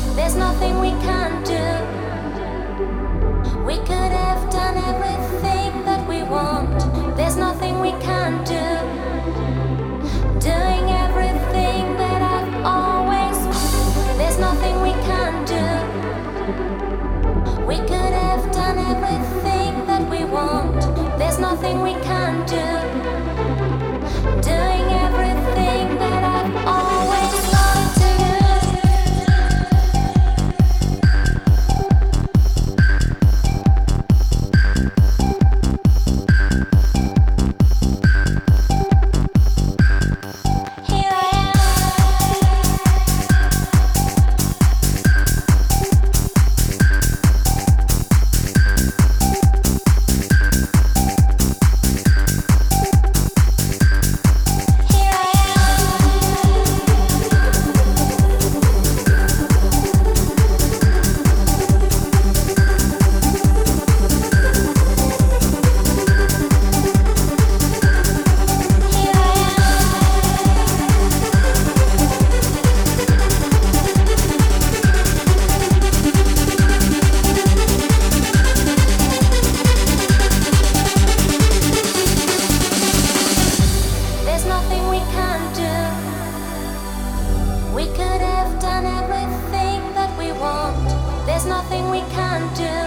There's nothing we can't do. We could have done everything that we want. There's nothing we can't do. Doing everything that I've always. There's nothing we can't do. We could have done everything that we want. There's nothing we can't do. Doing everything that I've always wanted to do. Here I am. Here I am. Here There's nothing we can't do. We could have done everything that we want. There's nothing we can't do.